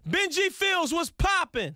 Benji Fields was popping.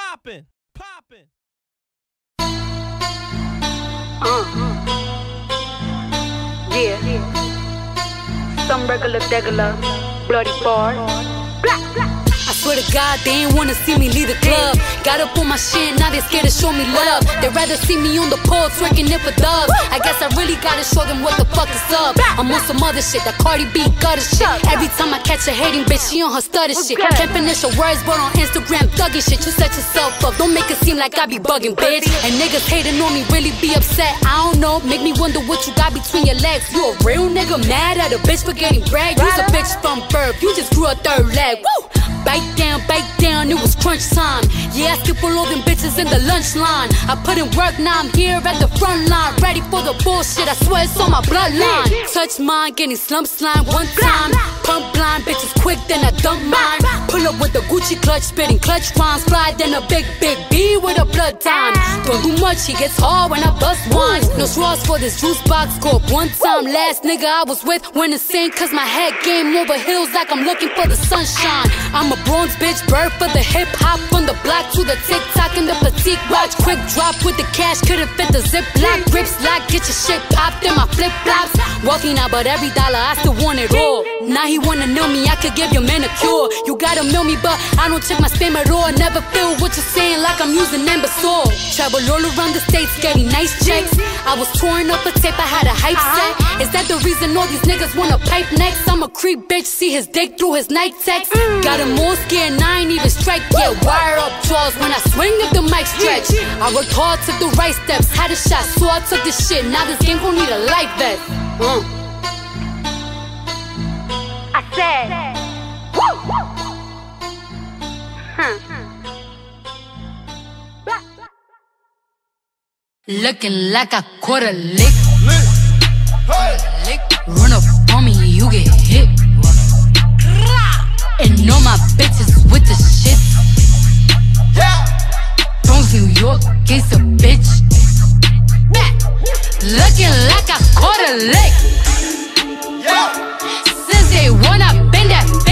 Yeah. Some regular, bloody bar. I swear to God, they ain't wanna see me leave the club. Got up on my shit, now they scared to show me love. They'd rather see me on the pole, twerking it for dubs. I guess I really gotta show them what the fuck is up. I'm on some other shit, that Cardi B gutter shit. Every time I catch a hating bitch, she on her stutter shit. Can't finish her words, but on Instagram, thugging shit. You set yourself up, don't make it seem like I be bugging, bitch. And niggas hating on me, really be upset. I don't know, make me wonder what you got between your legs. You a real nigga mad at a bitch for getting brag? You's a bitch from birth, you just grew a third leg. Woo! Bite down, it was crunch time. Yeah, I skip all them bitches in the lunch line. I put in work, now I'm here at the front line. Ready for the bullshit, I swear it's on my bloodline. Touch mine, getting slump slime one time. Pump blind, bitches quick, then I dump mine. Pull up with the Gucci clutch, spitting clutch rhymes. Fly, then a big B with a blood time. Don't do much, he gets hard when I bust wine. No straws for this juice box, go up one time. Last nigga I was with went insane, cause my head game over hills like I'm looking for the sunshine. I'm a bronze bitch, bird for the hip-hop. From the block to the TikTok and the petite watch. Quick drop with the cash, couldn't fit the ziplock. Rips lock, get your shit popped in my flip-flops. Wealthy now, but every dollar I still want it all. Now he wanna know me, I could give you manicure. You gotta mail me, but I don't check my spam at all. Never feel what you're saying like I'm using imbecile. Travel all around the states, getting nice checks. I was touring up a tape, I had a hype set. Is that the reason all these niggas wanna pipe next? I'm a creep bitch, see his dick through his night text. Got him more scared, and I ain't even strike yet. Wire up jaws when I swing if the mic stretch. I worked hard, took the right steps, had a shot, so I took the shit. Now this game gon' need a life vest. I said, woo! Looking like I caught a lick. Run up on me, you get hit. And all my bitches with the shit. Bronx, New York, case a bitch. Looking like I caught a lick. Since day one, I been that bitch.